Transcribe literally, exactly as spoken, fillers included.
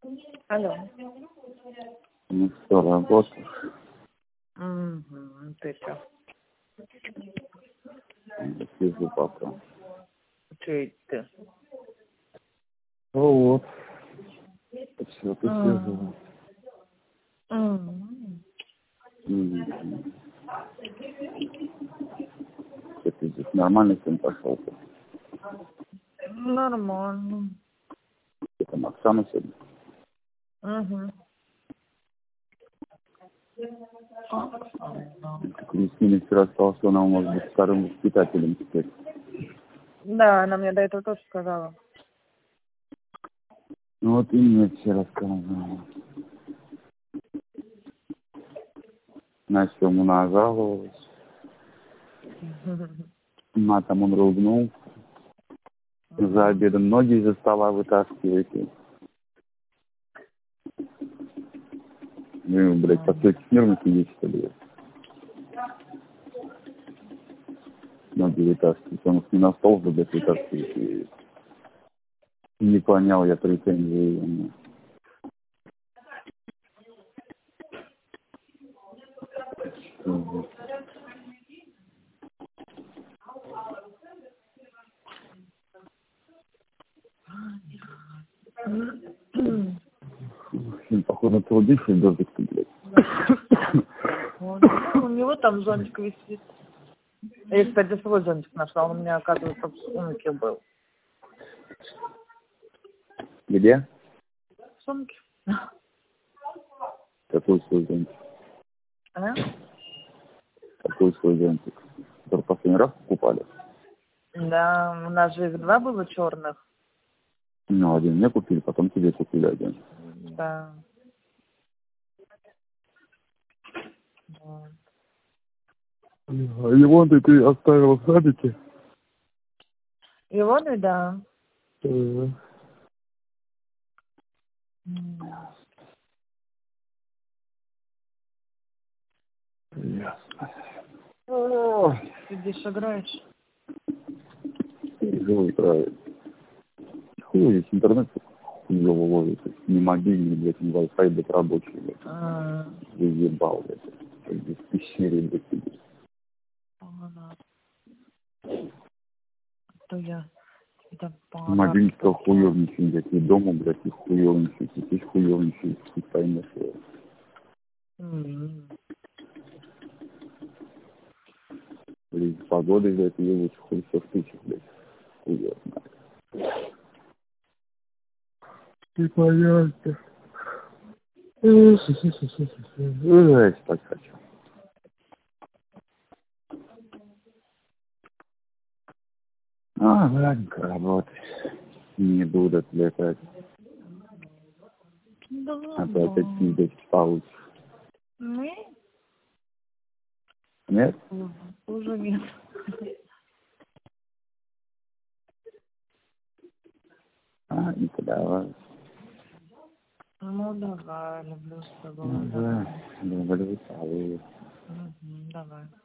Алло. Ну что, работаешь? Угу. Ты чё? Сижу пока. Чё ты? Ну вот. Все, ты сижу. Мгм. Мгм. Что ты здесь нормально с ним пошел? Нормально. Ты там Оксана сегодня? Угу. Кристина вчера сказала, что она может быть вторым воспитателем теперь. Да, она мне до этого тоже сказала. Ну вот и мне вчера сказала. На ему нажаловалась. Матом он ругнул. За обедом ноги из-за стола вытаскиваете. Ну, блядь, по стойке смирно сидеть, что ли? Ноги вытаскивать. Он с ним на стол, блядь, вытаскивать. И не понял я претензии ему. Походу, ты убийца в дождик, блядь. У него там зонтик висит. Я, кстати, свой зонтик нашла. Он у меня, оказывается, в сумке был. Где? В сумке. Какой свой зонтик? А? Какой свой зонтик? Который последний раз покупали? Да, у нас же их два было черных. Ну, один мне купили, потом тебе купили один. Да. Вот. А его ты, ты оставила в садике? Его, да, да. Uh, Ясно. Сидишь, играешь? Живой правильно. Хуй, здесь интернет хуёво ловит. Не мобильный, блядь, не Wi-Fi, блядь, рабочий, блядь. А, Заебал, блядь. Как здесь в пещере, блядь, сидишь. ага. То я тебя Мобильный стал пора. хуёвничать, блядь, и дома, блядь, и хуёвничать, и здесь хуёвничать, и поймешь его. М. Блядь, с погодой, блядь, ее лучше хоть все стычек, блядь. Хуёво, блядь. Непонятно. Ой, спать хочу. А, ладненько работать. Не буду отвлекать. Да А то опять ладно. пиздец получишь. Не? Нет? Уже нет. А, не подавай. Ну давай, люблю с тобой. Ну да, люблю, целую. Угу, давай.